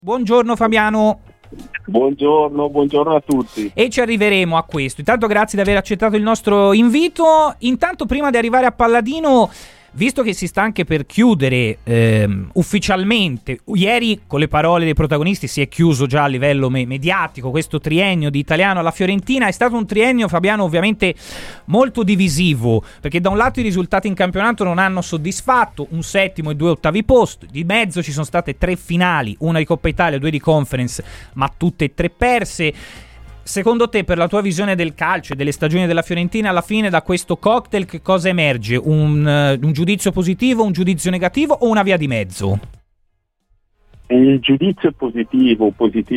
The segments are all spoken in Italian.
Buongiorno Fabiano. Buongiorno a tutti. E ci arriveremo a questo. Intanto grazie di aver accettato il nostro invito. Intanto prima di arrivare a Palladino, visto che si sta anche per chiudere ufficialmente, ieri con le parole dei protagonisti si è chiuso già a livello mediatico questo triennio di Italiano alla Fiorentina. È stato un triennio, Fabiano, ovviamente molto divisivo, perché da un lato i risultati in campionato non hanno soddisfatto, un settimo e 2 ottavi posti, di mezzo ci sono state 3 finali, una di Coppa Italia, 2 di Conference, ma tutte e 3 perse. Secondo te, per la tua visione del calcio e delle stagioni della Fiorentina, alla fine da questo cocktail che cosa emerge? Un giudizio positivo, un giudizio negativo o una via di mezzo? Il giudizio è positivo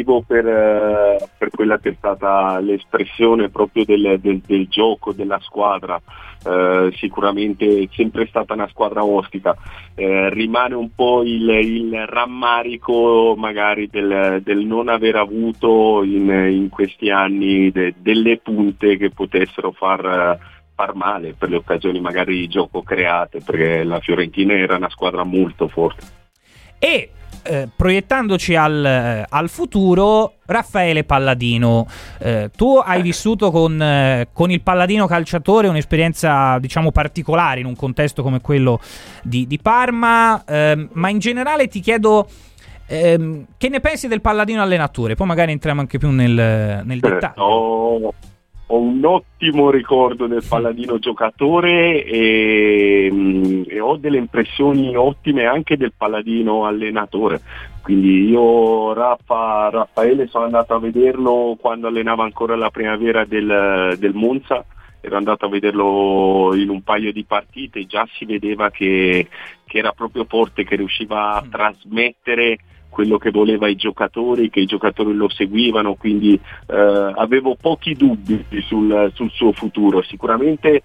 per quella che è stata l'espressione proprio del gioco, della squadra. Sicuramente è sempre stata una squadra ostica. Rimane un po' il rammarico magari del non aver avuto in questi anni delle punte che potessero far male per le occasioni magari di gioco create, perché la Fiorentina era una squadra molto forte. E proiettandoci al futuro, Raffaele Palladino, tu hai vissuto con il Palladino calciatore un'esperienza diciamo particolare in un contesto come quello di Parma, ma in generale ti chiedo che ne pensi del Palladino allenatore, poi magari entriamo anche più nel dettaglio. Ho un ottimo ricordo del Palladino giocatore e ho delle impressioni ottime anche del Palladino allenatore. Quindi io Raffaele sono andato a vederlo quando allenava ancora la primavera del Monza, ero andato a vederlo in un paio di partite, già si vedeva che era proprio forte, che riusciva a trasmettere quello che voleva ai giocatori, che i giocatori lo seguivano, quindi avevo pochi dubbi sul suo futuro. Sicuramente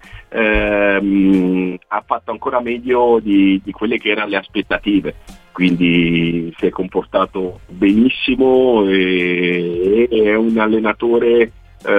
ha fatto ancora meglio di quelle che erano le aspettative, quindi si è comportato benissimo e è un allenatore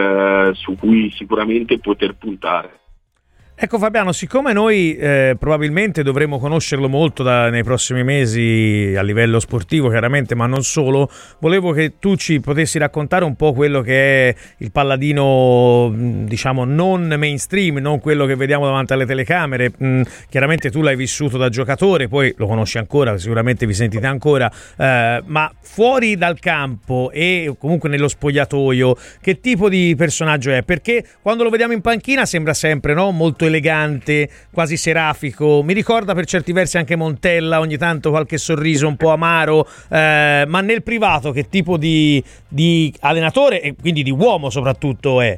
su cui sicuramente poter puntare. Ecco Fabiano, siccome noi probabilmente dovremo conoscerlo molto nei prossimi mesi a livello sportivo chiaramente, ma non solo, volevo che tu ci potessi raccontare un po' quello che è il Palladino, diciamo non mainstream, non quello che vediamo davanti alle telecamere. Chiaramente tu l'hai vissuto da giocatore, poi lo conosci ancora, sicuramente vi sentite ancora, ma fuori dal campo e comunque nello spogliatoio, che tipo di personaggio è? Perché quando lo vediamo in panchina sembra sempre, no, molto elegante, quasi serafico, mi ricorda per certi versi anche Montella, ogni tanto qualche sorriso un po' amaro, ma nel privato che tipo di allenatore e quindi di uomo soprattutto è?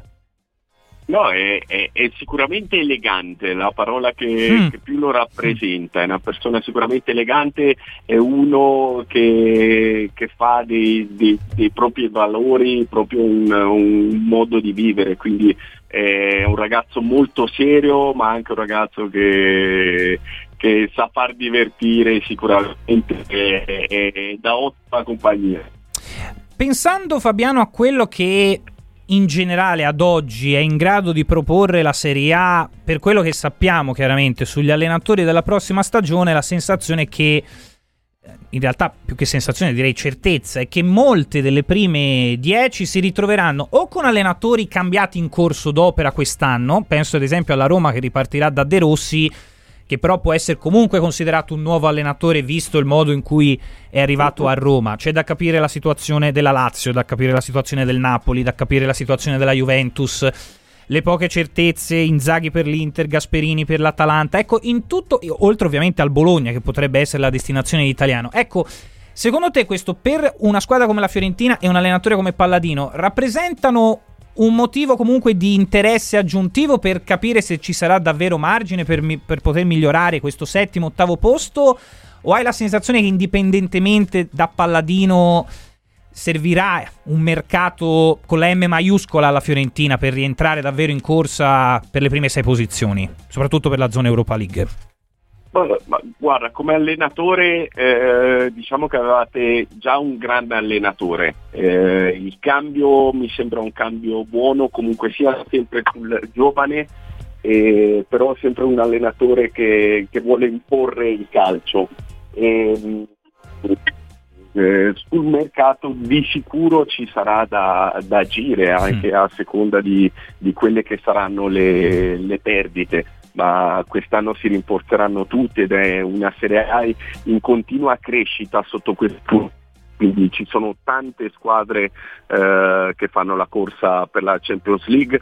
No, è sicuramente elegante, la parola che più lo rappresenta. È una persona sicuramente elegante, è uno che fa dei propri valori proprio un modo di vivere, quindi è un ragazzo molto serio, ma anche un ragazzo che sa far divertire, sicuramente è da ottima compagnia. Pensando, Fabiano, a quello che in generale ad oggi è in grado di proporre la Serie A, per quello che sappiamo chiaramente sugli allenatori della prossima stagione, la sensazione è che, in realtà più che sensazione direi certezza, è che molte delle prime 10 si ritroveranno o con allenatori cambiati in corso d'opera quest'anno, penso ad esempio alla Roma che ripartirà da De Rossi, che però può essere comunque considerato un nuovo allenatore visto il modo in cui è arrivato a Roma. C'è da capire la situazione della Lazio, da capire la situazione del Napoli, da capire la situazione della Juventus, le poche certezze, Inzaghi per l'Inter, Gasperini per l'Atalanta, ecco, in tutto, oltre ovviamente al Bologna che potrebbe essere la destinazione italiana. Ecco, secondo te questo per una squadra come la Fiorentina e un allenatore come Palladino rappresentano un motivo comunque di interesse aggiuntivo per capire se ci sarà davvero margine per poter migliorare questo settimo, ottavo posto, o hai la sensazione che indipendentemente da Palladino servirà un mercato con la M maiuscola alla Fiorentina per rientrare davvero in corsa per le prime 6 posizioni, soprattutto per la zona Europa League? Guarda, come allenatore diciamo che avevate già un grande allenatore, il cambio mi sembra un cambio buono, comunque sia sempre sul giovane, però sempre un allenatore che vuole imporre il calcio. sul mercato di sicuro ci sarà da agire anche a seconda di quelle che saranno le perdite, ma quest'anno si rinforzeranno tutti ed è una Serie A in continua crescita sotto questo punto. Quindi ci sono tante squadre che fanno la corsa per la Champions League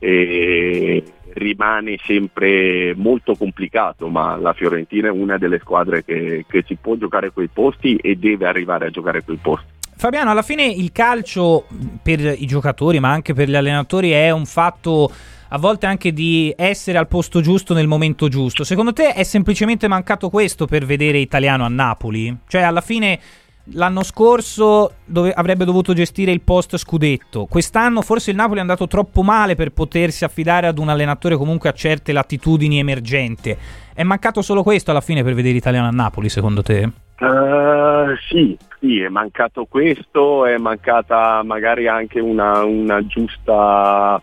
e rimane sempre molto complicato, ma la Fiorentina è una delle squadre che si può giocare quei posti e deve arrivare a giocare quei posti. Fabiano, alla fine il calcio per i giocatori ma anche per gli allenatori è un fatto a volte anche di essere al posto giusto nel momento giusto. Secondo te è semplicemente mancato questo per vedere Italiano a Napoli? Cioè alla fine l'anno scorso avrebbe dovuto gestire il post scudetto, quest'anno forse il Napoli è andato troppo male per potersi affidare ad un allenatore comunque a certe latitudini emergente. È mancato solo questo alla fine per vedere Italiano a Napoli, secondo te? Sì, è mancato questo, è mancata magari anche una giusta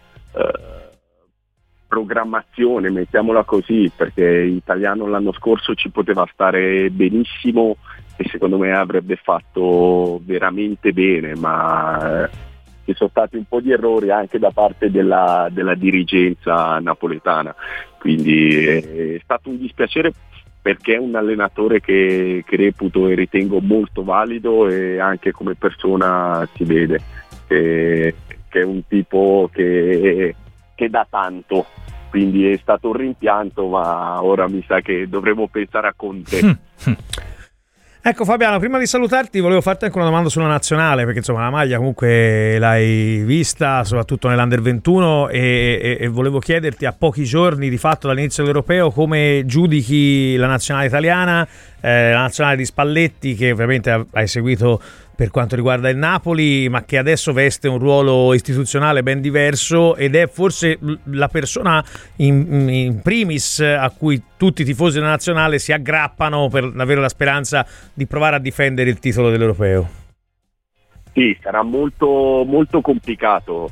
programmazione, mettiamola così, perché Italiano l'anno scorso ci poteva stare benissimo e secondo me avrebbe fatto veramente bene, ma ci sono stati un po' di errori anche da parte della dirigenza napoletana, quindi è stato un dispiacere perché è un allenatore che reputo e ritengo molto valido e anche come persona si vede che è un tipo che dà tanto, quindi è stato un rimpianto, ma ora mi sa che dovremo pensare a Conte. Ecco Fabiano, prima di salutarti volevo farti anche una domanda sulla nazionale, perché insomma la maglia comunque l'hai vista soprattutto nell'Under 21 e volevo chiederti a pochi giorni di fatto dall'inizio dell'Europeo come giudichi la nazionale italiana, la nazionale di Spalletti che ovviamente hai seguito per quanto riguarda il Napoli, ma che adesso veste un ruolo istituzionale ben diverso ed è forse la persona in primis a cui tutti i tifosi della nazionale si aggrappano per avere la speranza di provare a difendere il titolo dell'Europeo. Sì, sarà molto, molto complicato,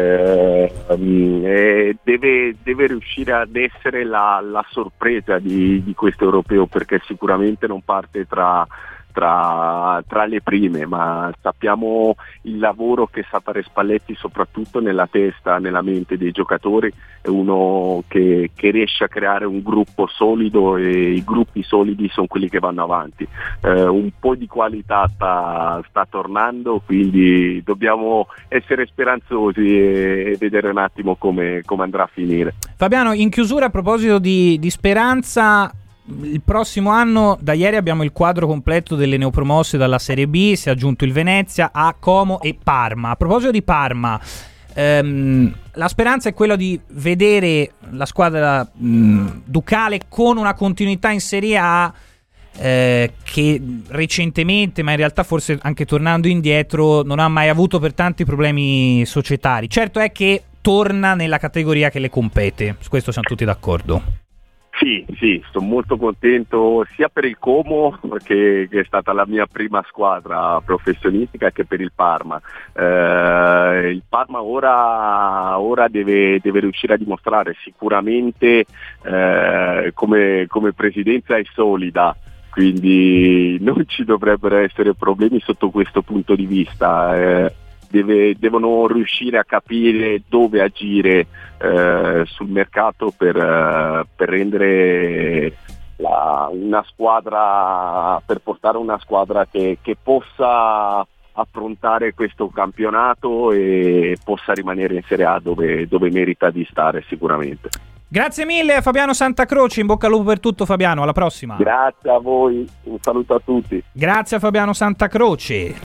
deve riuscire ad essere la sorpresa di questo Europeo, perché sicuramente non parte tra le prime, ma sappiamo il lavoro che sa fare Spalletti soprattutto nella testa, nella mente dei giocatori. È uno che riesce a creare un gruppo solido e i gruppi solidi sono quelli che vanno avanti. Un po' di qualità sta tornando, quindi dobbiamo essere speranzosi e vedere un attimo come andrà a finire. Fabiano, in chiusura, a proposito di speranza, il prossimo anno, da ieri abbiamo il quadro completo delle neopromosse dalla Serie B, si è aggiunto il Venezia, A, Como e Parma. A proposito di Parma, la speranza è quella di vedere la squadra ducale con una continuità in Serie A che recentemente, ma in realtà forse anche tornando indietro, non ha mai avuto per tanti problemi societari. Certo è che torna nella categoria che le compete, su questo siamo tutti d'accordo. Sì, sono molto contento sia per il Como, che è stata la mia prima squadra professionistica, che per il Parma. Il Parma ora deve riuscire a dimostrare, sicuramente come presidenza è solida, quindi non ci dovrebbero essere problemi sotto questo punto di vista. Devono riuscire a capire dove agire sul mercato per rendere una squadra, per portare una squadra che possa affrontare questo campionato e possa rimanere in Serie A dove merita di stare sicuramente. Grazie mille a Fabiano Santacroce, in bocca al lupo per tutto Fabiano, alla prossima. Grazie a voi, un saluto a tutti. Grazie a Fabiano Santacroce.